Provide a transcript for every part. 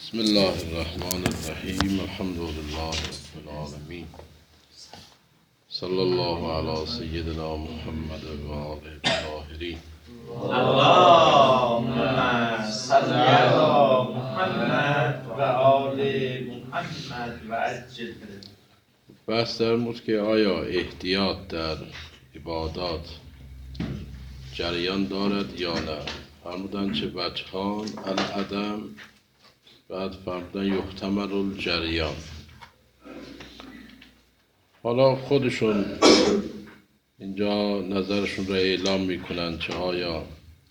بسم الله الرحمن الرحیم. الحمد لله رب العالمین. صلی الله علی سیدنا محمد و آله الطاهرین. اللهم صل علی محمد و آل محمد و عجل. بحث در بود که آیا احتیاط در عبادات جریان دارد یا نه. فرمودن چه وجهان العدم، بعد فرمودن یحتمل الجریان. حالا خودشون اینجا نظرشون را اعلام میکنن چه آیا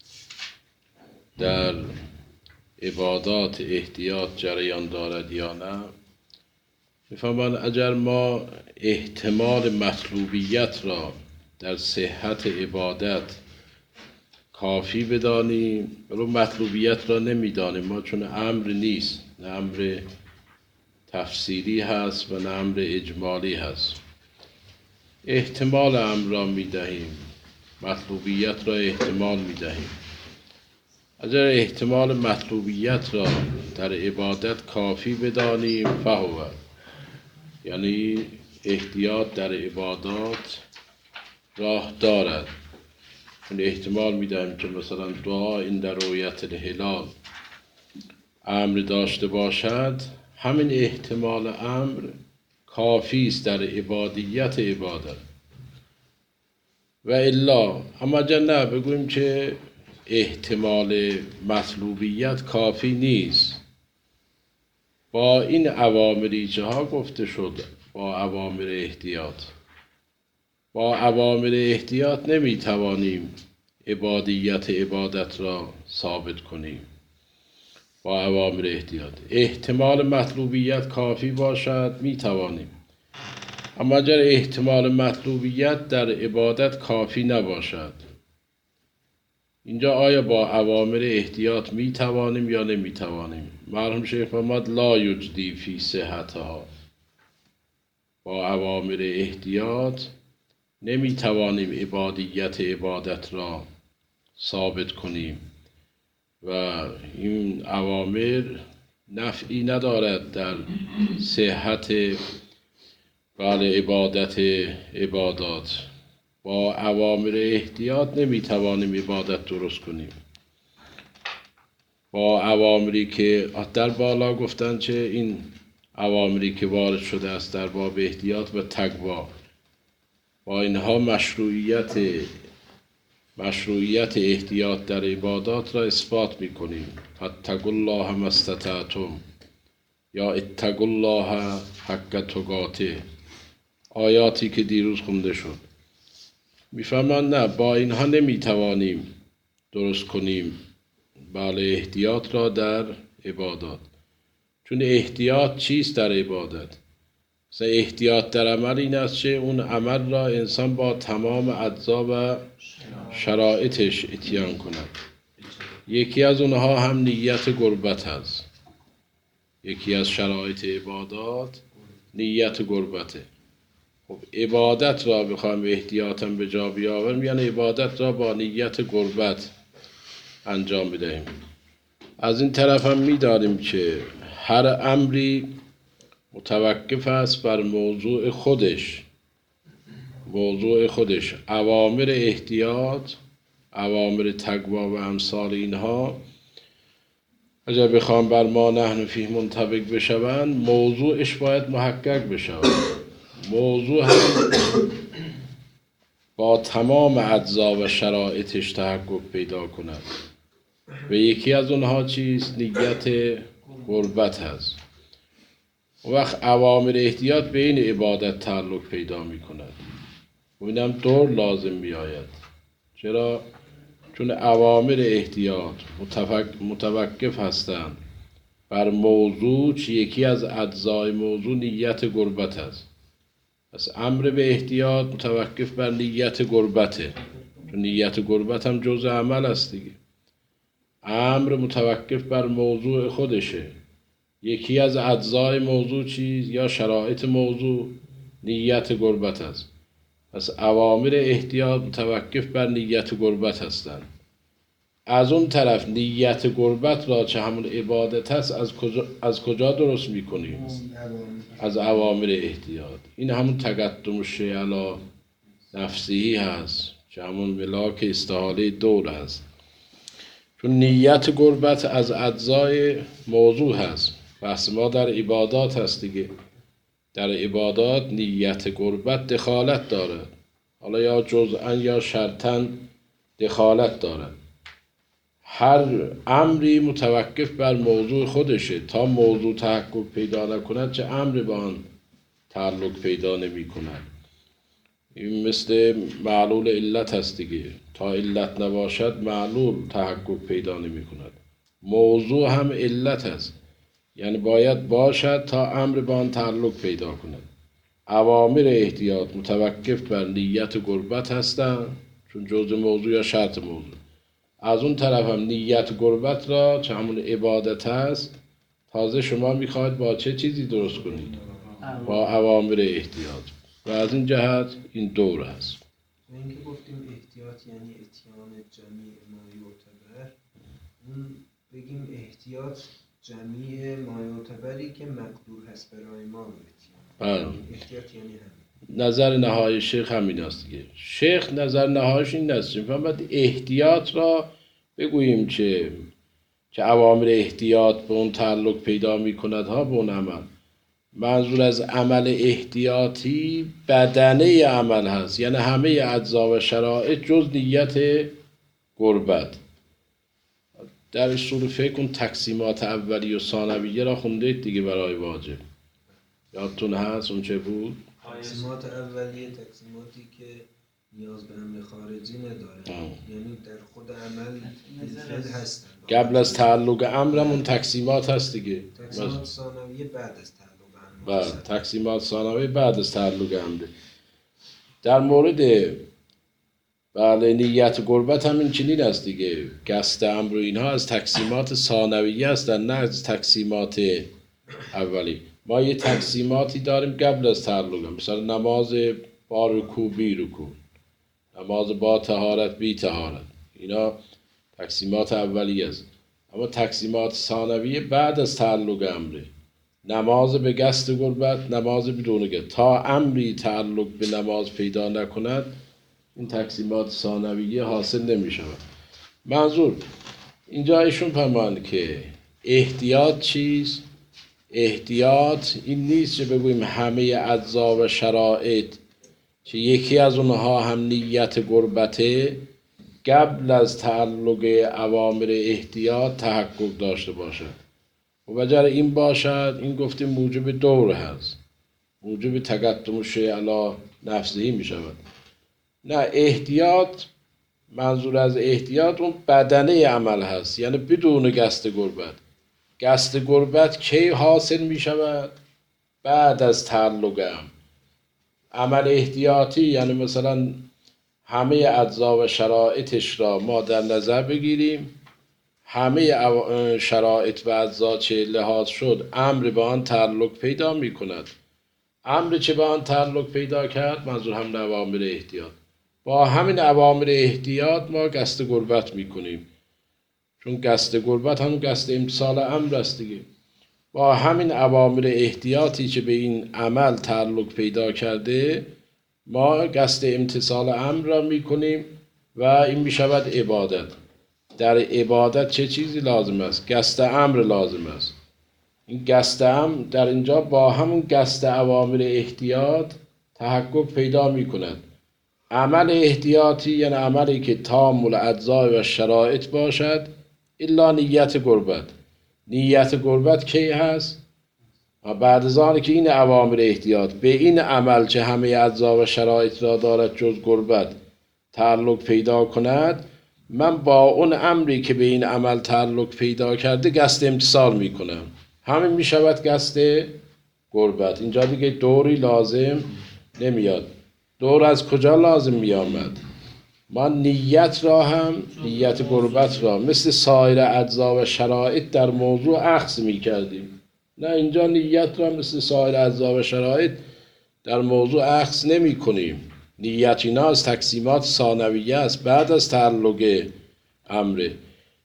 در عبادات احتیاط جریان دارد یا نه. میفهمن اگر ما احتمال مطلوبیت را در صحت عبادت کافی بدانیم، رو مطلوبیت را نمیدانیم ما، چون امر نیست، نه امر تفصیلی هست و نه امر اجمالی هست. احتمال امر را میدهیم، مطلوبیت را احتمال میدهیم. اگر احتمال مطلوبیت را در عبادت کافی بدانیم فهو، یعنی احتیاط در عبادات راه دارد. چون احتمال میدهیم که مثلا دعا این در رؤیت الهلال امر داشته باشد، همین احتمال امر کافی است در عبادیت عبادت. و الا اما اگر نه بگوییم که احتمال مطلوبیت کافی نیست، با این اوامری که ها گفته شد، با اوامر احتیاط، با اوامر احتیاط نمیتوانیم عبادیت عبادت را ثابت کنیم. با اوامر احتیاط احتمال مطلوبیت کافی باشد میتوانیم، اما اگر احتمال مطلوبیت در عبادت کافی نباشد، اینجا آیا با اوامر احتیاط میتوانیم یا نمیتوانیم؟ مرحوم شیخ فرمود لا یجدی فی صحتها. با اوامر احتیاط نمیتوانیم عبادیت عبادت را ثابت کنیم و این اوامر نفعی ندارد در صحت عبادت عبادات. با اوامر احتیاط نمیتوانیم عبادت درست کنیم. با اوامری که در بالا گفتن چه این اوامری که وارد شده است در باب احتیاط و تقوا، با اینها مشروعیت احتیاط در عبادات را اثبات میکنیم. فاتقوا الله ما استطعتم یا اتقوا الله حق تقاته، آیاتی که دیروز خونده شد. میفهمن نه، با اینها نمیتوانیم درست کنیم احتیاط را در عبادات. چون احتیاط چیست در عبادت؟ مثلا احتیاط در عمل این است که اون عمل را انسان با تمام اجزا و شرایطش اتیان کند. یکی از اونها هم نیت قربت هست. یکی از شرایط عبادات نیت قربته. خب عبادت را بخوایم احتیاطاً به جا بیاوریم، یعنی عبادت را با نیت قربت انجام بدهیم. از این طرف هم می‌دانیم که هر امری متوقف است بر موضوع خودش. اوامر احتیاط، اوامر تقوا و امثال اینها اگر بخوام بر ما نحن فیه منطبق بشوند، موضوعش باید محقق بشود. موضوع هم با تمام اجزا و شرایطش تحقق پیدا کند و یکی از اونها چیست؟ نیت قربت هست. وقت اوامر احتیاط به این عبادت تعلق پیدا می کند و اینم دور لازم می آید. چرا؟ چون اوامر احتیاط متوقف هستند بر موضوع که یکی از اجزای موضوع نیت قربت است. پس امر به احتیاط متوقف بر نیت قربته، چون نیت قربت هم جزء عمل است دیگه. امر متوقف بر موضوع خودشه. یکی از اجزای موضوع چیز یا شرایط موضوع نیت قربت است. پس اوامر احتیاط متوقف بر نیت قربت هستند. از اون طرف نیت قربت را چه همون عبادت هست از کجا درست میکنیم؟ از اوامر احتیاط. این همون تقدم الشیء علی نفسی هست که همون ملاک استحاله دور هست. چون نیت قربت از اجزای موضوع هست. بحث ما در عبادات هست دیگه. در عبادات نیت قربت دخالت داره، حالا یا جزءاً یا شرطاً دخالت داره. هر امری متوقف بر موضوع خودشه، تا موضوع تحقق پیدا نکند چه امری با آن تعلق پیدا نمی کند. این مثل معلول علت هست دیگه، تا علت نباشد معلول تحقق پیدا نمی کند. موضوع هم علت هست، یعنی باید باشد تا امر با آن تعلق پیدا کند. اوامر احتیاط متوقف بر نیت قربت هستند، چون جزء موضوع یا شرط موضوع. از اون طرف هم نیت قربت را چه همون عبادت هست، تازه شما میخواید با چه چیزی درست کنید؟ با اوامر احتیاط. و از این جهت این دور هست. این که گفتیم احتیاط یعنی اتیان جمیع ما یعتبر، اون بگیم احتیاط جمیع ما یعتبری که مقدور هست برای ما رو اتیان. احتیاط یعنی همین. نظر نهایی شیخ همین است دیگه. شیخ نظر نهایش این است، باید احتیاط را بگوییم که اوامر احتیاط به اون تعلق پیدا می کند ها به اون عمل. منظور از عمل احتیاطی بدنه عمل هست، یعنی همه اجزا و شرایط جز نیت قربت. در اصول فقه اون تقسیمات اولیه و ثانویه را خوندید دیگه برای واجب. یادتون هست اون چه بود؟ تقسیمات اولیه تقسیماتی که نیاز به امر خارجی نداره، یعنی در خود عمل بالفعل هستن. قبل از تعلق امرم اون تقسیمات هست دیگه. تقسیمات ثانویه بعد از تعلق امر. تقسیمات ثانویه بعد از تعلق امر. در مورد نیت قربت هم این چنین است دیگه. قصد امر و اینها از تقسیمات ثانویه هستن، نه از تقسیمات اولی. ما یه تقسیماتی داریم قبل از تعلق، مثلا نماز با رکوع بی رکوع، نماز با طهارت بی طهارت، اینا تقسیمات اولیه است. اما تقسیمات ثانویه بعد از تعلق امره. نماز به قصد قربت، نماز بدون قصد. تا امری تعلق به نماز پیدا نکند این تقسیمات ثانویه حاصل نمی شود. منظور اینجا ایشون فرمان که احتیاط چیست؟ احتیاط این نیست که بگوییم همه اجزا و شرایط که یکی از اونها هم نیت قربته قبل از تعلق اوامر احتیاط تحقق داشته باشد. و اگر این باشد این گفتیم موجب دور هست، موجب تقدم الشیء علی نفسه می شود. نه، احتیاط منظور از احتیاط اون بدنه عمل هست، یعنی بدون قصد قربت. قصد قربت کی حاصل می شود؟ بعد از تعلق عمل احتیاطی، یعنی مثلا همه اجزا و شرایطش را ما در نظر بگیریم، همه شرایط و اجزا چه لحاظ شد امر به آن تعلق پیدا می کند. امر چه به آن تعلق پیدا کرد؟ منظور هم اوامر احتیاط. با همین اوامر احتیاط ما قصد قربت می کنیم، چون قصد قربت هم قصد امتثال امر است دیگه. با همین اوامر احتیاطی که به این عمل تعلق پیدا کرده ما قصد امتثال امر را می کنیم و این می شود عبادت. در عبادت چه چیزی لازم است؟ قصد امر لازم است. این قصد امر در اینجا با همون قصد اوامر احتیاط تحقق پیدا می کند. عمل احتیاطی یعنی عملی که تام الاجزا و شرایط باشد الا نیت قربت. نیت قربت کی هست؟ بعد از آن که این اوامر احتیاط به این عمل که همه اجزا و شرایط را دارد جز قربت تعلق پیدا کند، من با اون امری که به این عمل تعلق پیدا کرده قصد امتثال می کنم. همین می شود قصد قربت. اینجا دیگه دوری لازم نمیاد. دور از کجا لازم می آمد؟ ما نیت را هم، نیت قربت را مثل سایر اجزا و شرایط در موضوع اخذ می کردیم. نه، اینجا نیت را مثل سایر اجزا و شرایط در موضوع اخذ نمی کنیم. نیت اینا از تقسیمات ثانویه است بعد از تعلق امره.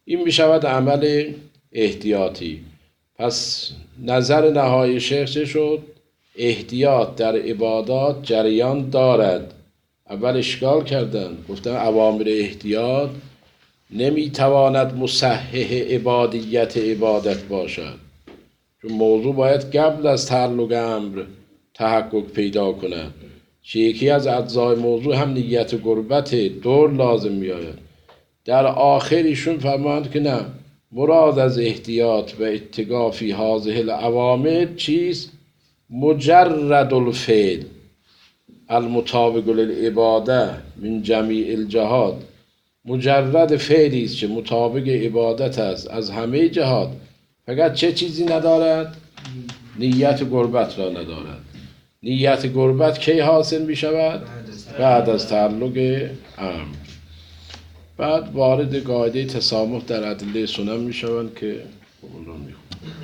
این می شود عمل احتیاطی. پس نظر نهایی شیخ چه شد؟ احتیاط در عبادات جریان دارد. اول اشکال کردن، گفتن اوامر احتیاط نمیتواند مصحح عبادیت عبادت باشد، چون موضوع باید قبل از تعلق امر تحقق پیدا کند. که یکی از اجزای موضوع هم نیت قربت دور لازم میآید. در آخر ایشون فرماند که نه، مراد از احتیاط و اتقا فی هذه الاوامر چیست؟ مجرد الفعل المطابق للعباده من جمیع الجهات. مجرد فعلی است که مطابق عبادت است از همه جهات، فقط چه چیزی ندارد؟ نیت قربت را ندارد. نیت قربت کی حاصل می شود؟ بعد از تعلق امر. بعد وارد قاعده تسامح در ادله سنن می شوند که اون را می خونم.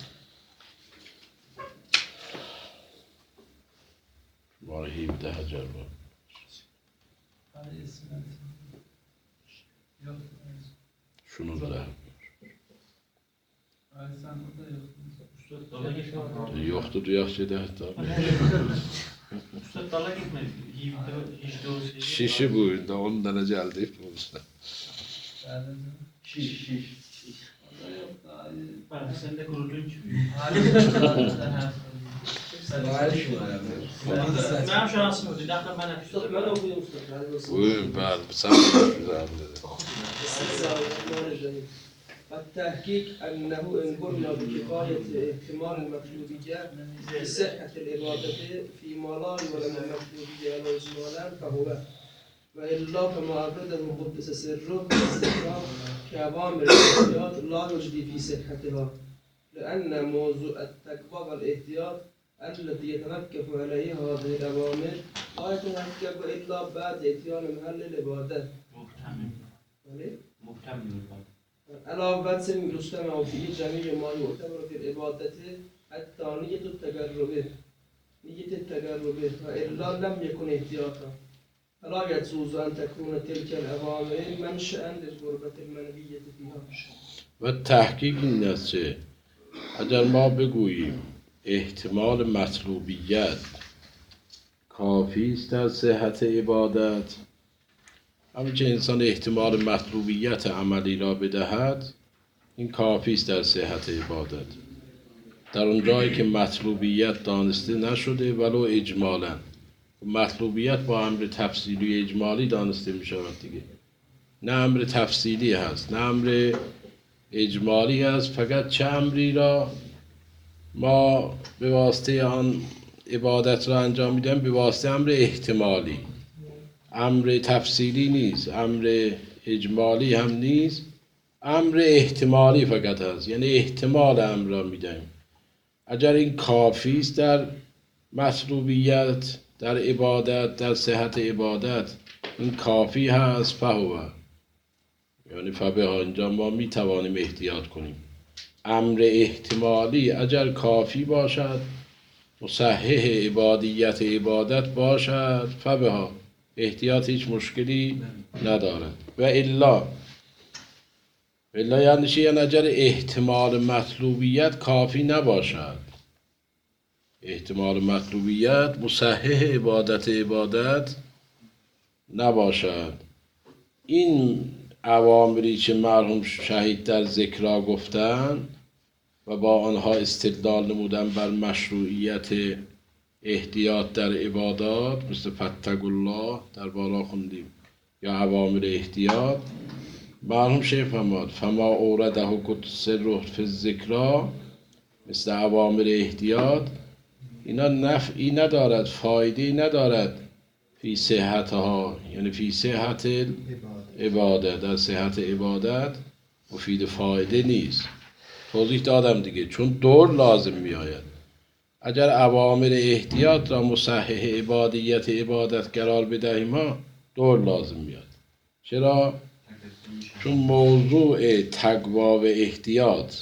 بار 17 جلوه şunu da yoktu duyak şeyde hatta şişi buydu 10 tane geldi bulsa şiş sen de kurulunç من شانس می‌دید داخل من buyurun ben sen التحقيق أنه إن قلنا بكفاية احتمال المطلوبية بصحة الإرادة فيما لا يعلم المطلوبية ولا إجمالا فهو، وإلا كما أبرده قدس سره باستقرار كأوامر الاحتياط لا يجدي في صحتها، لأن موضوع التقوى والاحتياط التي يتركب عليها هذه الأوامر لا يتركب إلا بعد إتيان محل العبادة. علاوة يجتمع فيه جميع ما يعتبر في العبادة حتى نية التقرب وإلا لم يكن احتياطا، فلا يجوز أن تكون تلك الأوامر منشأ للقربة المنهية فيها. و تحقیق این است که اگر ما بگوییم احتمال مطلوبیت کافی است در صحت عبادت، همین که انسان احتمال مطلوبیت عملی را بدهد این کافی است در صحت عبادت. در اون جایی که مطلوبیت دانسته نشده ولو اجمالا، مطلوبیت با امر تفصیلی اجمالی دانسته می شود دیگه، نه امر تفصیلی هست نه امر اجمالی هست، فقط چه امری را ما به واسطه آن عبادت را انجام میدیم به واسطه امر احتمالی، امر تفصیلی نیست، امر اجمالی هم نیست، امر احتمالی فقط هست، یعنی احتمال امر را میدیم. اگر این کافی است در مطلوبیت در عبادت در صحت عبادت، این کافی هست فهو، یعنی فبه اینجا ما میتوانیم احتیاط کنیم. امر احتمالی اگر کافی باشد مصحح عبادیت عبادت باشد فبه احتیاط هیچ مشکلی ندارد. و الا یعنی چی؟ یعنی اگر احتمال مطلوبیت کافی نباشد، احتمال مطلوبیت مصحح عبادت نباشد، این اوامری که مرحوم شهید در ذکرها گفتن و با آنها استدلال نمودن بر مشروعیت احتیاط در عبادات، مثل فاتقوا الله در بالا خوندیم یا اوامر احتیاط، مرحوم شیخ فرمود فما اورده قدس روح فی الذکرها، مثل اوامر احتیاط، اینا نفعی ندارد، فایده‌ای ندارد فی صحتها، یعنی فی صحت عبادت، در صحت عبادت مفید فایده نیست. توضیح دادم دیگه، چون دور لازم می آید. اگر اوامر احتیاط را مصحح عبادیت عبادت قرار بدهیم ما دور لازم میاد. چرا؟ چون موضوع تقوا و احتیاط،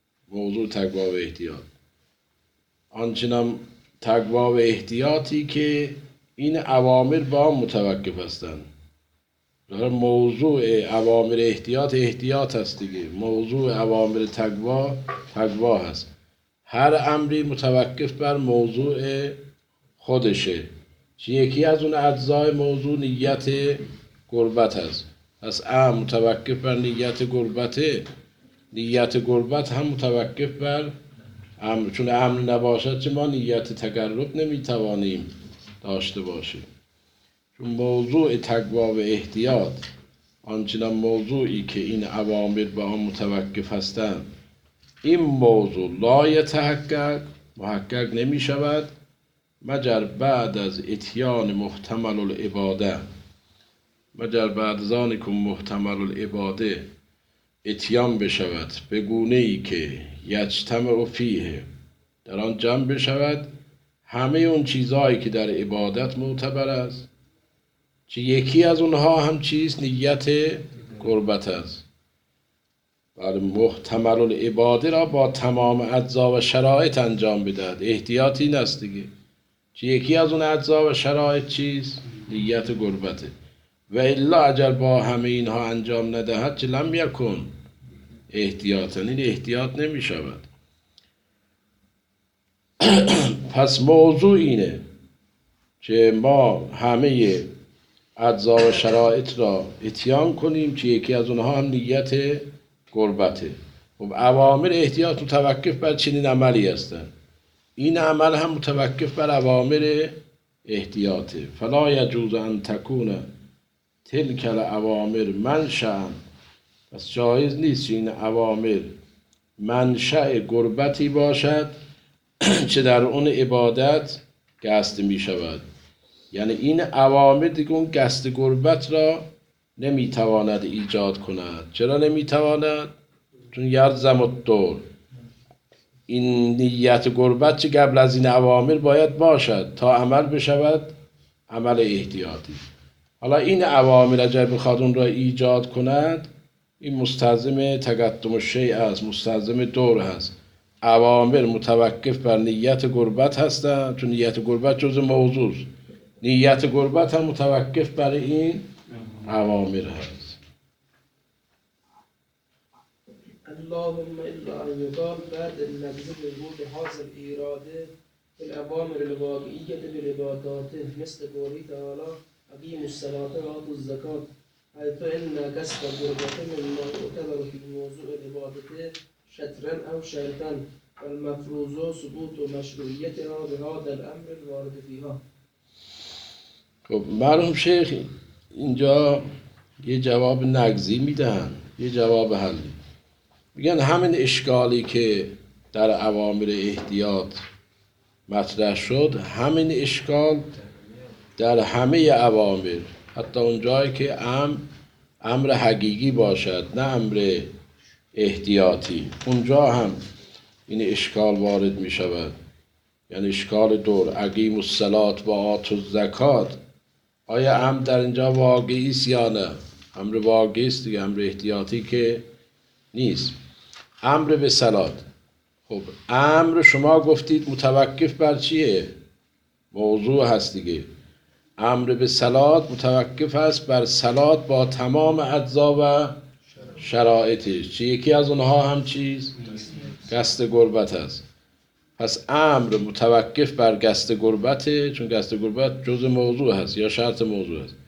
آنچنان تقوا و احتیاطی که این اوامر با هم متوقف هستند. موضوع اوامر احتیاط هست دیگه. موضوع اوامر تقوا هست. هر امری متوقف بر موضوع خودشه. یکی از اون اجزای موضوع نیت قربت هست. پس امر متوقف بر نیت قربته. نیت قربت هم متوقف بر امر، چون امر نباشد چه ما نیت تقرب نمیتوانیم داشته باشیم. چون موضوع تقوا و احتیاط آنچنان موضوعی که این اوامر به آن متوقف هستند، این موضوع لا یتحقق، محقق نمی شود مگر بعد از اتیان محتمل العباده، مگر بعد از آن که محتمل العباده اتیان بشود به گونه ای که یجتمع فیه، در آن جمع بشود همه اون چیزهایی که در عبادت معتبر است، که یکی از اونها هم چیز نیت قربت است. بله، محتمل العباده را با تمام اجزا و شرایط انجام بدهد. احتیاط این است دیگه، که یکی از اون اجزا و شرایط چیز نیت قربته. و الا اگر با همه اینها انجام ندهد چه لم یکن احتیاطا، این احتیاط نمی شود. پس موضوع اینه که ما همه اجزا و شرایط را اتیان کنیم که یکی از اونها هم نیت قربته. خب اوامر احتیاط متوقف بر چنین عملی هستند، این عمل هم متوقف بر اوامر احتیاطه. فلا یجوز ان تکون تلک الاوامر منشأ، پس جایز نیست این اوامر منشأ قربتی باشد چه در اون عبادت قصد می شود. یعنی این اوامر دیگه اون قصد قربت را نمیتواند ایجاد کند. چرا نمیتواند؟ چون یلزم الدور، این نیت قربت چه قبل از این اوامر باید باشد تا عمل بشود عمل احتیاطی. حالا این اوامر اگر بخواد اون را ایجاد کند، این مستلزم تقدم الشیء است، مستلزم دور هست. اوامر متوقف بر نیت قربت هستند، چون نیت قربت جز موضوع است. نیت قربت هم متوقف بر این اوامر هست. اللهم الا ان يقال بعد النبذ بوجود هذا الاراده الاوامر الواقعيه بالعبادات مثل قوله تعالى اقيموا الصلاه واتوا الزكاه، حيث ان قصد القربة مما يعتبر في موضوع العبادة شطرا او شرطا، والمفروض ثبوت مشروعيتها بهذا الامر الوارد فيها. خب مرحوم شیخ اینجا یه جواب نقضی میدن، یه جواب حلی. میگن همین اشکالی که در اوامر احتیاط مطرح شد، همین اشکال در همه اوامر، حتی اونجایی که امر حقیقی باشد نه امر احتیاطی، اونجا هم این اشکال وارد می شود. یعنی اشکال دور اقیموا الصلاة و آتوا الزکات، آیا امر در اینجا واقعی است یا نه؟ امر واقعی است دیگه، امر احتیاطی که نیست. امر به صلات، خب امر شما گفتید متوقف بر چیه؟ موضوع هست دیگه. امر به صلات متوقف است بر صلات با تمام اجزا و شرایطش، چه یکی از اونها هم چیز قصد قربت است. پس امر متوقف بر قصد قربته، چون قصد قربت جز موضوع هست یا شرط موضوع است.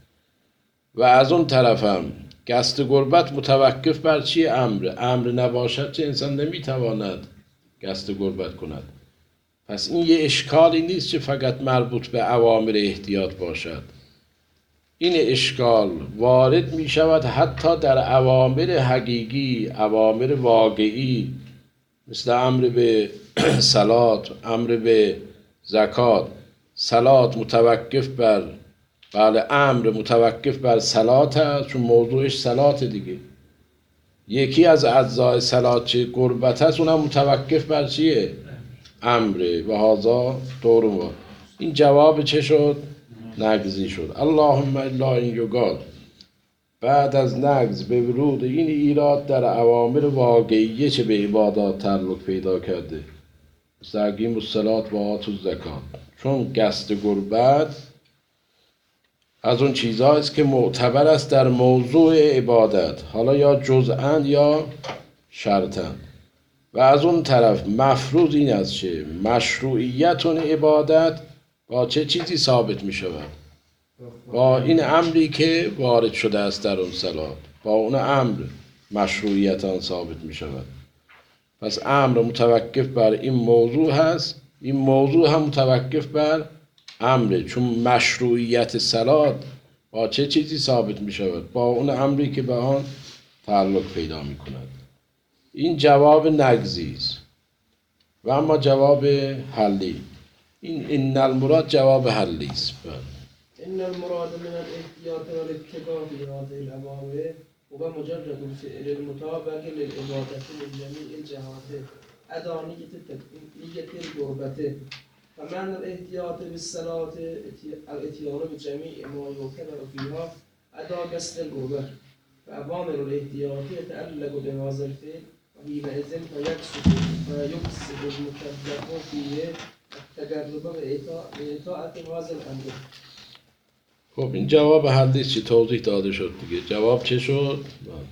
و از اون طرف هم قصد قربت متوقف بر چی؟ امر نباشد چه انسان نمیتواند قصد قربت کند. پس این یه اشکالی نیست که فقط مربوط به اوامر احتیاط باشد. این اشکال وارد می شود حتی در اوامر حقیقی، اوامر واقعی، مثل امر به صلات، امر به زکات. صلات متوقف بر امر متوقف بر صلات هست، چون موضوعش صلات دیگه. یکی از اجزای صلات چه قربت هست، اونم متوقف بر چیه؟ امره. و هذا دور ما. این جواب چه شد؟ نقضی شد. اللهم الا ان یقال، بعد از نقض به ورود این ایراد در اوامر واقعیه چه به عبادات تعلق پیدا کرده، مثل اقیموا الصلاة و آتوا الزکات، چون قصد قربت از اون چیزهاییست که معتبر است در موضوع عبادت، حالا یا جزءاً یا شرطاً. و از اون طرف مفروض این است که مشروعیت اون عبادت با چه چیزی ثابت می شود؟ با این امری که وارد شده است در اون صلات، با اون امر مشروعیت آن ثابت می شود. پس امر متوقف بر این موضوع هست، این موضوع هم متوقف بر امره، چون مشروعیت صلات با چه چیزی ثابت می شود؟ با اون امری که به آن تعلق پیدا می کند. این جواب نگزی است. و اما جواب حلی، این المراد جواب حلی است. إن المراد من الاحتياط والاتباع في هذه الأوامر هو مجرد الفعل المطابق للعبادة من جميع الجهات أداء نية القربة. فمعنى الاحتياط بالصلاة الاتيان بجميع ما يعتبر فيها أداء قصد القربة. فأوامر الاحتياط يتعلق بهذا الفعل وحينئذ فيقصد المكلف فيه التقرب بإطاعة هذا الأمر. خب این جواب حدیث چی توضیح داده شد دیگه. جواب چه شد؟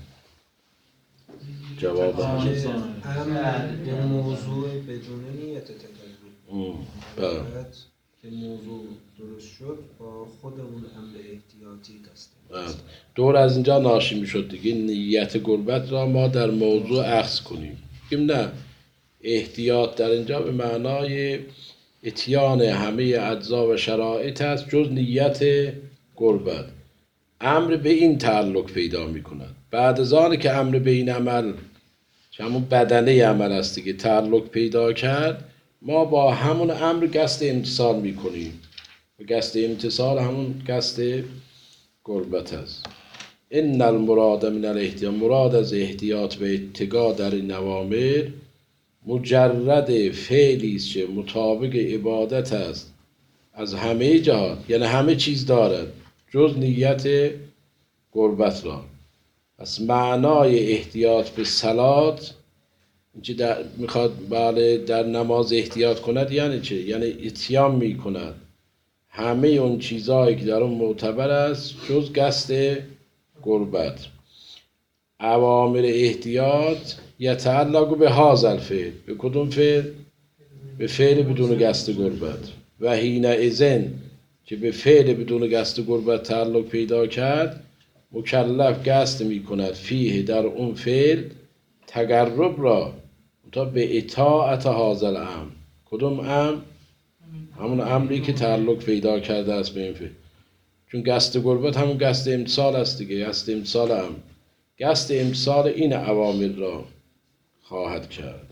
جواب حدیث امر به موضوع بدون نیت تکلف. بعد که موضوع درست شد با خود اون امر احتیاطی دست. دور از اینجا ناشی می شد دیگه نیت قربت را ما در موضوع اخذ کنیم. بگیم نه، احتیاط در اینجا به معنای اتیان همه اجزا و شرایط است جز نیت قربت. امر به این تعلق پیدا می کند. بعد از آن که امر به این عمل که همون بدنه عمل است دیگه تعلق پیدا کرد، ما با همون امر قصد امتصال می کنیم و قصد امتصال همون قصد قربت است. ان المراد من الاحتیاط، مراد از احتیاط و اتقا در این اوامر مجرد فعلی است که مطابق عبادت است از همه جهات، یعنی همه چیز دارد جز نیت قربت را. پس معنای احتیاط به صلات اینکه میخواد بله در نماز احتیاط کند یعنی چه؟ یعنی اتیان میکند همه اون چیزهایی که در اون معتبر است جز قصد قربت. اوامر احتیاط یتعلق به هذا الفعل. به کدوم فعل؟ به فعل بدون قصد قربت. و حینئذ که به فعل بدون قصد قربت تعلق پیدا کرد، مکلف قصد می کند فیه در اون فعل تقرب را تا به اطاعت هذا الامر. کدوم امر؟ همون امری که تعلق پیدا کرده است به این فعل، چون قصد قربت همون قصد امتصال است دیگه. قصد امتصال امر، قصد امتصال این اوامر را خواهد کرد.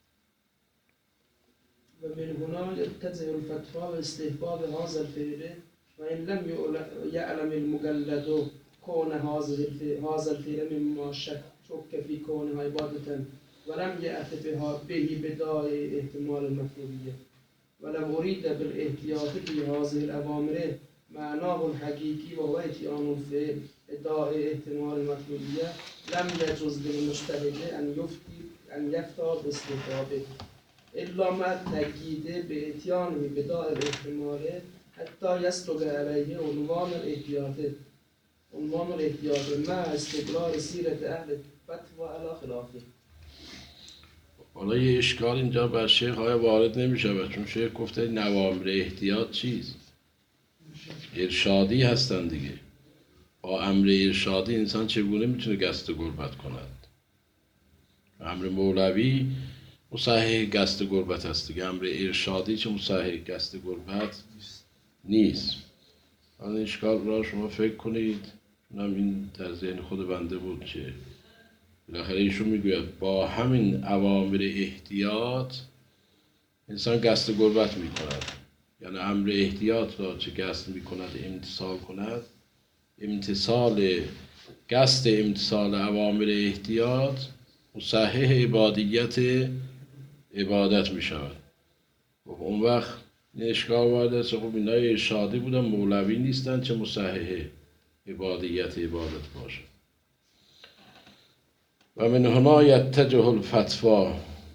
و من هنا يتجه الفتوى واستحباب هذا الفعل وإن لم يعلم المقلد كون هذا الفعل مما شك في كونه عبادة ولم يأت به بداية احتمال المطلوبية. ولم أريد بالاحتياط في هذه الأوامر معناه الحقيقي وهو اتيان الفعل إداء احتمال المطلوبية لم يجوز للمجتهد أن يفتى باستحبابه إلا مع التأكيد بإتيانه بداء الاحتمال حتى يسلك عليه عنوان الاحتياط مع استقرار سيرة أهل الفتوى على خلافه. حالا یه اشکال اینجا بر شیخ های وارد نمی شود، چون شیخ گفته نوامر احتیاط چیست؟ ارشادی هستن دیگه. با امر ارشادی انسان چگونه میتونه قصد قربت کند؟ امر مولوی مصحح قصد قربت هست دیگه. امر ارشادی چه مصحح قصد قربت نیست. آن اشکال را شما فکر کنید، چون این در ذهن خود بنده بود که بالاخره ایشون میگوید با همین اوامر احتیاط انسان قصد قربت میکند. یعنی امر احتیاط را چه قصد میکند امتصال کند، قصد امتصال اوامر احتیاط مصحح عبادت میشود. اون وقت این اشکال وارد است. خب اینا ارشادی بودن، مولوی نیستن چه مصحح عبادت باشه. و من هنا یتجه الفتوى،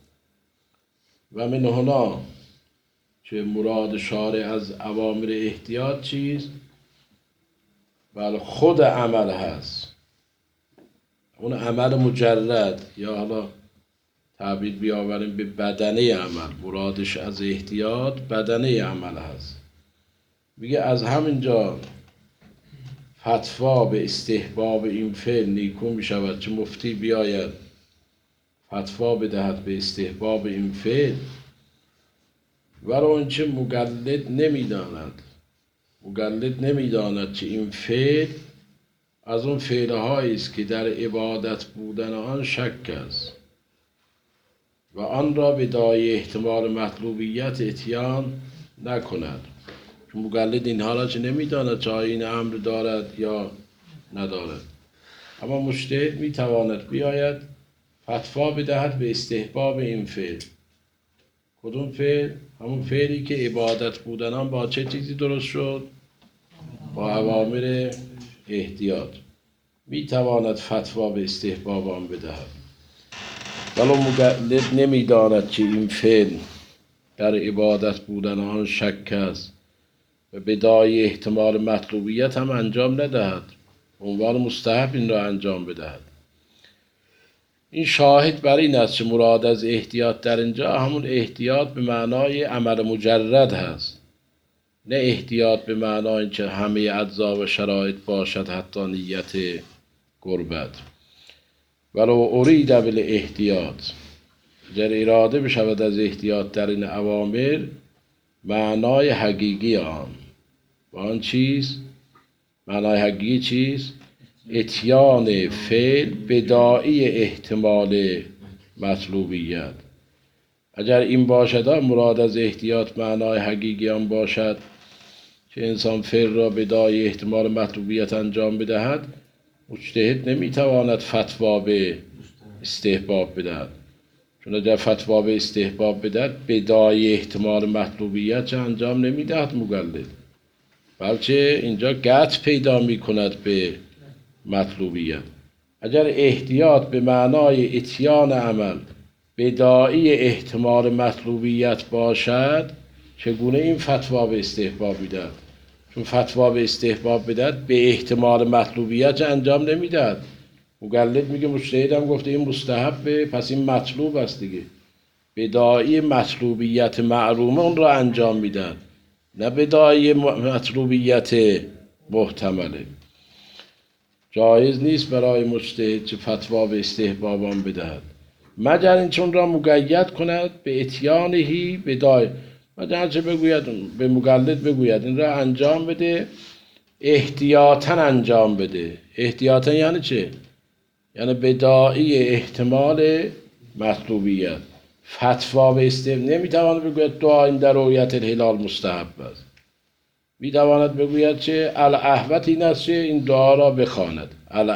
و من هنا که مراد شارع از اوامر احتیاط چیست؟ بله خود عمل هست، اون عمل مجرد، یا حالا تعبیر بیاوریم به بدنه عمل، مرادش از احتیاط بدنه عمل هست. میگه از همینجا فتوا به استحباب این فعل نیکو می شود چه مفتی بیاید فتوا بدهد به استحباب این فعل، ولو آنچه مقلد نمیداند که این فعل از اون فعلهایی است که در عبادت بودن آن شک است و آن را به داعی احتمال مطلوبیت اتیان نکند. چون مقلد اینها را چه نمیداند چه این امر دارد یا ندارد، اما مجتهد میتواند بیاید فتوا بدهد به استحباب این فعل. کدوم فعل؟ همون فعلی که عبادت بودن آن با چه چیزی درست شد؟ با اوامر احتیاط. میتواند فتوا به استحباب آن بدهد، ولو مقلد نمیداند که این فعل در عبادت بودن آن شک است و به داعی احتمال مطلوبیت هم انجام ندهد، عنوان مستحب این را انجام بدهد. این شاهد بر این است که مراد از احتیاط در اینجا همون احتیاط به معنای عمل مجرد هست، نه احتیاط به معنای که همه اجزا و شرایط باشد حتی نیت قربت. ولو ارید بالاحتیاط، اگر اراده بشود از احتیاط در این اوامر، معنای حقیقی آن و آن چیز، معنای حقیقی چیز؟ اتیان فعل بداعی احتمال مطلوبیت. اگر این باشد مراد از احتیاط معنای حقیقی آن باشد که انسان فعل را بداعی احتمال مطلوبیت انجام بدهد، مجتهد نمیتواند فتوا به استحباب بدهد. چون اگر فتوا به استحباب بدهد بداعی احتمال مطلوبیت چه انجام نمیدهد مقلد، بلکه اینجا قطع پیدا میکند به مطلوبیت. اگر احتیاط به معنای اتیان عمل بداعی احتمال مطلوبیت باشد، چگونه این فتوا به استحباب میدهد؟ چون فتوا به استحباب بدهد به احتمال مطلوبیت انجام نمیدهد. مقلد میگه مجتهدم گفته این مستحبه، پس این مطلوب است دیگه. بداعی مطلوبیت معلومه اون را انجام میدهد، نه بداعی مطلوبیت محتمله. جایز نیست برای مجتهد چه فتوا به استحبابان بدهد، مگر این چون را مقید کند به اتیانهی بدای، مگر چه بگوید به مقلد بگوید این را انجام بده، احتیاطاً انجام بده. احتیاطاً یعنی چه؟ یعنی بداعی احتمال مطلوبیت. فتوا به استحباب نمیتواند بگوید دعا این در رؤیت الهلال مستحب است، میتواند بگوید چه الاحوط این است چه این دعا را بخواند.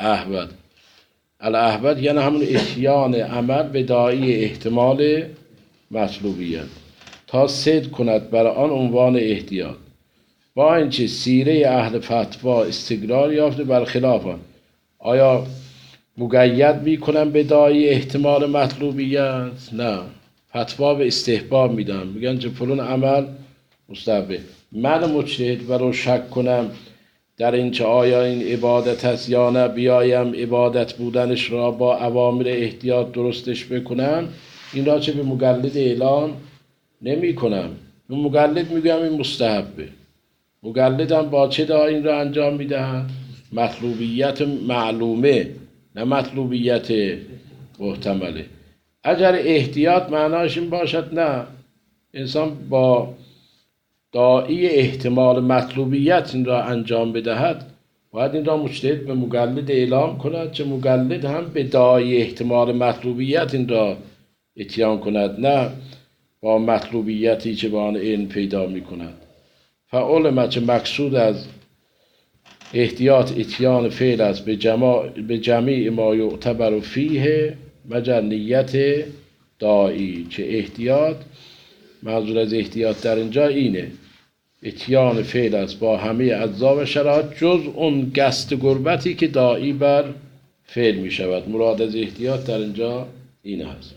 الاحوط یعنی همون اتیان عمل بداعی احتمال مطلوبیت تا صدق کند بر آن عنوان احتیاط. با اینکه سیره اهل فتوا استقرار یافته بر خلاف آن. آیا مقید میکنن بداعی احتمال مطلوبیت؟ نه، فتوا به استحباب میدن، میگن که فلان عمل مستحبه. من مجتهد ولو شک کنم در این چه آیا این عبادت است یا نه، بیایم عبادت بودنش را با اوامر احتیاط درستش بکنم، این را چه به مقلد اعلام نمی کنم. به مقلد میگم این مستحبه، مقلدم با چه دعا این را انجام میدهد؟ مطلوبیت معلومه، نه مطلوبیت محتمله. اگر احتیاط معناش این باشد نه، انسان با داعی احتمال مطلوبیت این را انجام بدهد، باید این را مجتهد به مقلد اعلام کند چه مقلد هم به داعی احتمال مطلوبیت این را اتیان کند، نه با مطلوبیتی که با آن علم پیدا می کند. فعلم چه مقصود از احتیاط اتیان فعل است به جمیع ما یعتبر فیه مگر نیت داعی. که احتیاط، منظور از احتیاط در اینجا اینه، اتیان فعل است با همه اجزا و شرایط جز اون قصد قربتی که داعی بر فعل می شود. مراد از احتیاط در اینجا این است.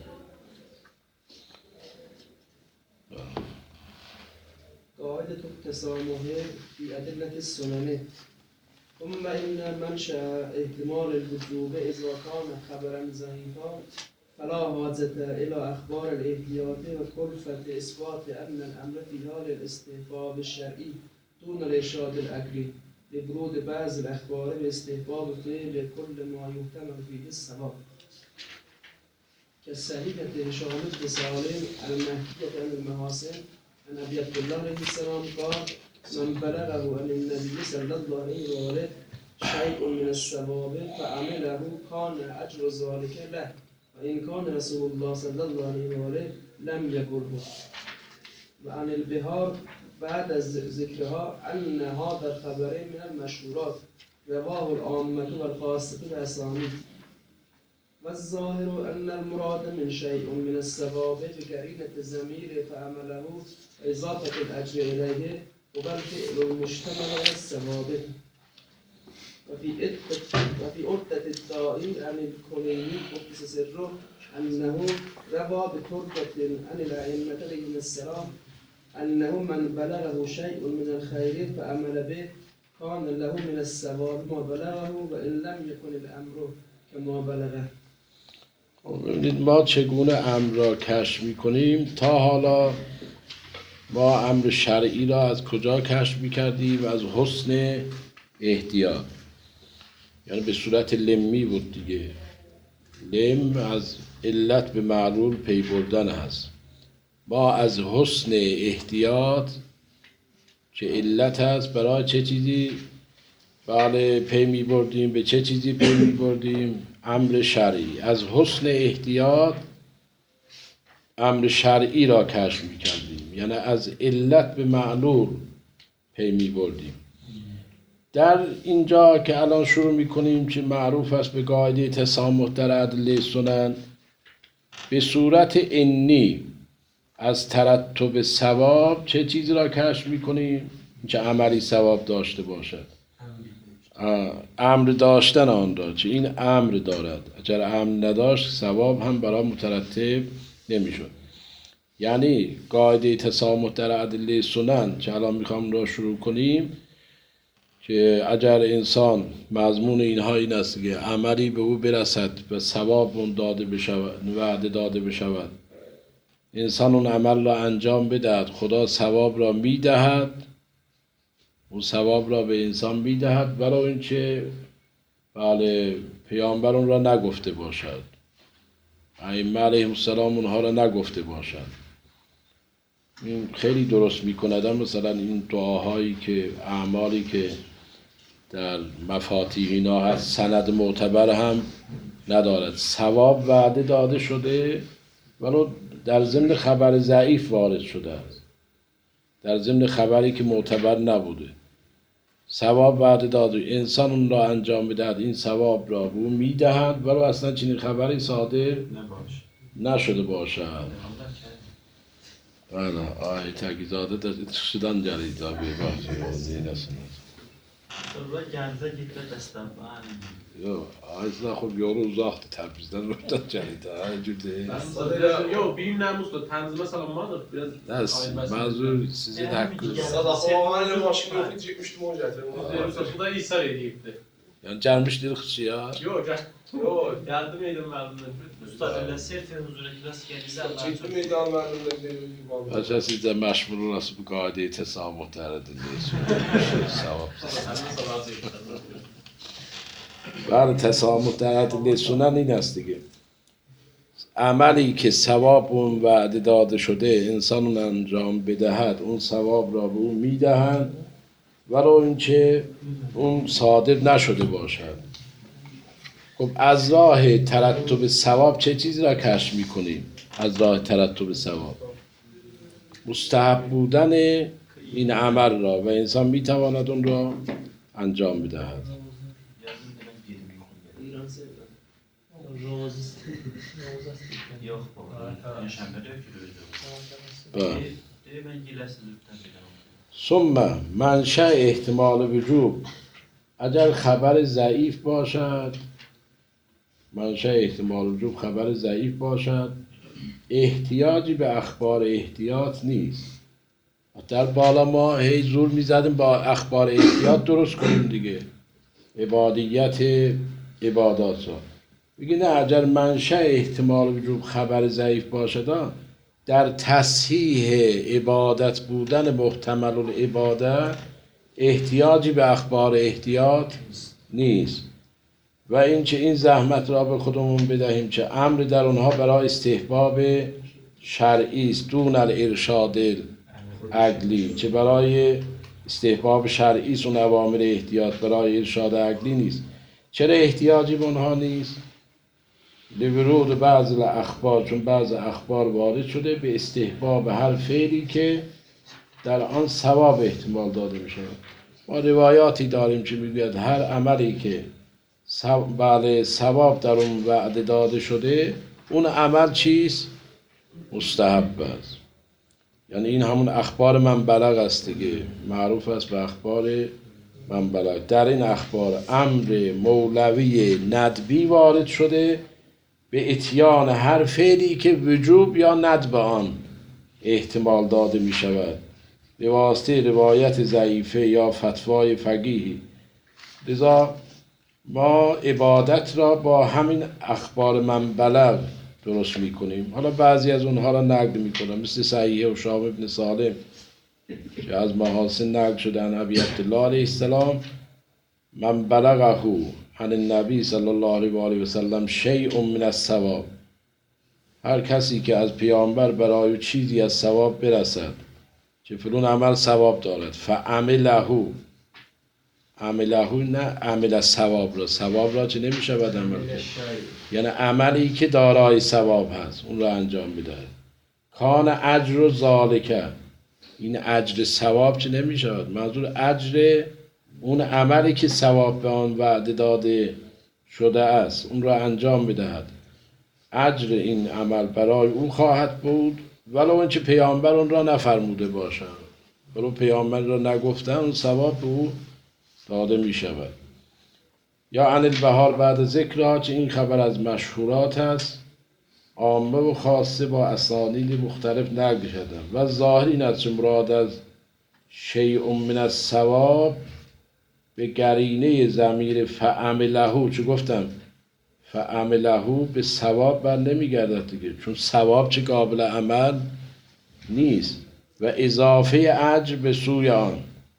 قاعدة التسامح في أدلة السنن ثم إن منشأ احتمال الوجوب إذا كان خبرا ضعيفا فلا حاجة إلى أخبار الاحتياط وكلفة إثبات أن الأمر في حال الاستحباب الشرعي دون الإرشاد العقلي لبرود بعض الأخبار باستحباب فعل كل ما يحتمل فيه الثواب كالصحيفة هشام بن سالم المحكية عن المحاسن عن أبي عبد الله عليه السلام قال من بلغه عن النبي صلى الله عليه وسلم شيء من الثواب فعمله كان أجر ذلك له وإن كان رسول الله صلى الله عليه وسلم لم يقله. وعن البهار بعد ذكرها أن هذا الخبر من المشهورات رواه العامة والخاصة الأسانيد. والظاهر أن المراد من شيء من الثواب بقرينة الضمير فعمله إضافة الأجر إليه وبالفعل المشتمل على الثواب. وفي عدة الدائم عن الكليني قدس سره أنه روى بتربة عن الأئمة عليهم السلام أنه من بلغه شيء من الخير فعمل به كان له من الثواب ما بلغه وإن لم يكن الأمر كما بلغه. ببینید ما چگونه امر را کشف میکنیم. تا حالا ما امر شرعی را از کجا کشف میکردیم؟ از حسن احتیاط، یعنی به صورت لمی بود دیگه. لم از علت به معلول پی بردن هست. ما از حسن احتیاط که علت هست برای چه چیزی بله پی می بردیم؟ به چه چیزی پی می بردیم؟ امر شرعی. از حسن احتیاط امر شرعی را کشف می کردیم، یعنی از علت به معلول پی می بردیم. در اینجا که الان شروع می کنیم که معروف است به قاعده تسامح در ادله سنن، به صورت انی از ترتب ثواب چه چیزی را کشف می کنیم؟ که عملی ثواب داشته باشد. امر داشتن آن را، چه این امر دارد، اگر امر نداشت ثواب هم برای مترتب نمی شد. یعنی قاعده تسامح در ادله سنن که الان میخوام را شروع کنیم، که اگر انسان مضمون اینها این است که عملی به او برسد و ثواب اون داده بشود، وعده داده بشود، انسان اون عمل را انجام بدهد، خدا ثواب را میدهد، اون ثواب را به انسان میدهد برای اینکه بله پیامبر اون را نگفته باشد، ائمه علیهم السلام اونها را نگفته باشد. این خیلی درست میکند. مثلا این دعاهایی که اعمالی که در مفاتیح اینا هست سند معتبر هم ندارد، ثواب وعده داده شده ولو در ضمن خبر ضعیف وارد شده است، در ضمن خبری که معتبر نبوده ثواب وعده داده، انسان اون را انجام بدهد، این ثواب را به او میدهد ولو اصلا چنین خبری صادر نشده باشد. بله آیه تگیزاده در اتخشدن جریده به بحثی نسند Sonra gəldə getdə dəstəbən. Yox, ayızda خب یارو uzaktı Təbrizdən oradan gəldi. Aynı değil. Yox, benim namusla tanzime salınmadır. Biraz Ne? Mazur sizin hakkınız. Sadaqavanın maşını yox idi, getmişdim o gətirdim. Bu da ishar edibdi. Yani gelmişdir xıçıya. Yox, gəldim edim müəllimlə. Usta elə serfi huzura kilas gəlirsə Getdim meydan müəllimlə dedim ki, vallahi. Bence siz de meşmul olası bu qaideyi təsamüh tərədindən. Savab. بله تسامح در ادله سنن این است دیگه. عملی که ثواب اون وعده داده شده انسان اون انجام بدهد، اون ثواب را به اون میدهند ولو اینکه اون صادر نشده باشد. خب از راه ترتب ثواب چه چیزی را کشف میکنیم؟ از راه ترتب ثواب مستحب بودن این عمل را و انسان میتواند اون را انجام بدهد. Yox, baba. Şənbə dökülürdü. بله. Mən giləsi zübdən biləm. ثم منشأ احتمال وجوب، اگر خبر ضعیف باشد، منشأ احتمال وجوب خبر ضعیف باشد، احتیاجی به اخبار احتیاط نیست. در بالا ما هی زور میزدیم با اخبار احتیاط درست کنیم دیگه. عبادیت عبادات را. بگی نه اگر منشأ احتمال وجوب خبر ضعیف باشد در تصحیح عبادت بودن محتمل العبادت احتیاجی به اخبار احتیاط نیست و اینکه این زحمت را به خودمون بدهیم که امر در اونها برای استحباب شرعی است دون الارشاد عقلی، که برای استحباب شرعی است اون اوامر احتیاط، برای ارشاد عقلی نیست. چرا احتیاجی به اونها نیست؟ لورود بعض الاخبار، چون بعض اخبار وارد شده به استحباب هر فعلی که در آن ثواب احتمال داده می شود. ما روایاتی داریم که میگوید هر عملی که ثواب در اون وعده داده شده اون عمل چیست؟ مستحب است. یعنی این همون اخبار من بلغ است دیگه، معروف است به اخبار من بلغ. در این اخبار امر مولوی ندبی وارد شده به اتیان هر فعلی که وجوب یا ندب آن احتمال داده می شود به واسطه روایت ضعیفه یا فتوای فقیهی. لذا ما عبادت را با همین اخبار من بلغ درست می کنیم. حالا بعضی از اونها را نقد می کنم، مثل صحیحه و شام ابن سالم که از محاسن نقد شدن ابی عبدالله علیه السلام من بلغه عن النبی صلی الله علیه و آله و سلم شیء من الثواب، هر کسی که از پیامبر برای چیزی از ثواب برسد که فلان عمل ثواب دارد فعمله، عمله نه عمل ثواب را چه نمی شود عمل کرد، یعنی عملی که دارای ثواب هست اون را انجام میده. کان اجر ذالک، این اجر ثواب چه نمی شود، منظور اجر اون عملی که ثواب به آن وعده داده شده است اون را انجام میدهد. اجر این عمل برای او خواهد بود ولو اینکه پیامبر اون را نفرموده باشد، ولو پیامبر را نگفتن اون ثواب به او داده می شود. یا عن البهار بعد ذکرها، که این خبر از مشهورات است عامه و خاصه با اسانید مختلف نقل شدن و ظاهر این است که مراد از شیء من الثواب به قرینه ضمیر فعمله، چه گفتم فعمله به ثواب بر نمیگردد دیگه، چون ثواب چه قابل عمل نیست و اضافه اجر به سوی آن،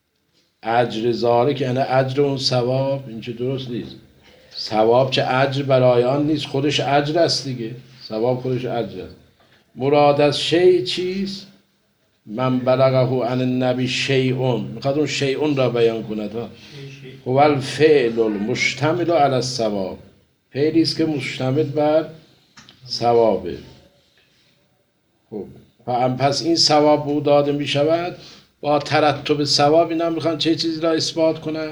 اجر ذالک یعنی اجر اون ثواب، این چه درست نیست. ثواب چه اجر برای آن نیست، خودش اجر است دیگه، ثواب خودش اجر است. مراد از شیء چیست؟ من بلغه عن النبی شیء، میخواد اون شیء را بیان کند. هو الفعل المشتمل علی الثواب، فعلی است که مشتمل بر ثوابه. خب پس این ثواب به او داده می شود با ترتب ثواب. اینا میخوان چه چیزی را اثبات کنن؟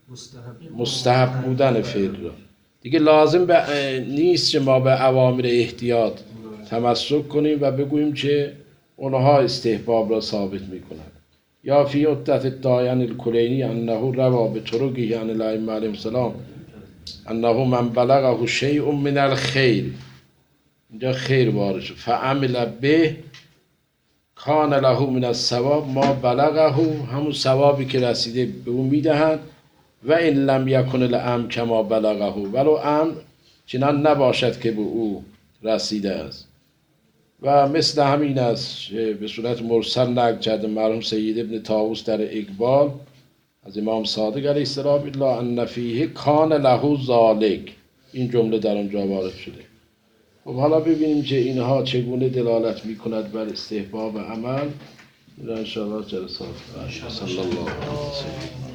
مستحب بودن فعل را. دیگه لازم نیست که ما به اوامر احتیاط تمسک کنیم و بگوییم که اونها استحباب را ثابت میکنند. یا فی عدت الداین الکلینی انه روا به طرقی عن الائمه علیهم السلام انه من بلغه شیء من الخیر، اینجا خیر وارد شد، فعمل به کان له من الثواب ما بلغه، همون ثوابی که رسیده به او میدهند. و این لم یکن الامر کما بلغه، ولو امر چنان نباشد که به او رسیده است. و مثل همین است به صورت مرسل نقل کرده مرحوم سید ابن طاووس در اقبال از امام صادق علیه السلام الا ان فیه کان له ذالک، این جمله در آنجا وارد شده. خب حالا ببینیم که اینها چگونه دلالت میکند بر استحباب عمل. ان شاء الله جلسات صلی الله علیه وسلم.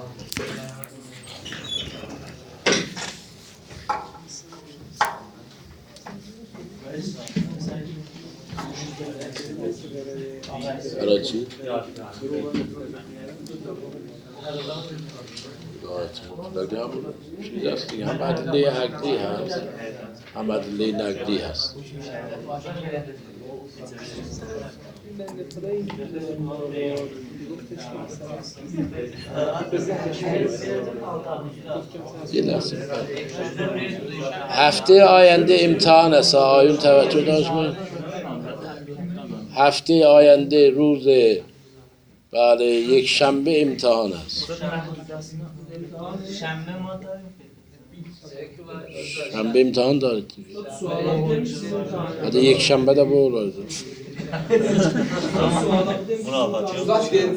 برای چی؟ مطلقه هم چیز هست دیگه، هم ادله عقلی هست هم ادله نقلی هست. یه لحظه هفته آینده امتحان است، آیون توجه داشت. هفته آینده روز بله، یک شنبه امتحان است. شنبه ما داریم. شنبه امتحان دارید دیگه. سوالات بعد یک شنبه de bu olaydı. Murat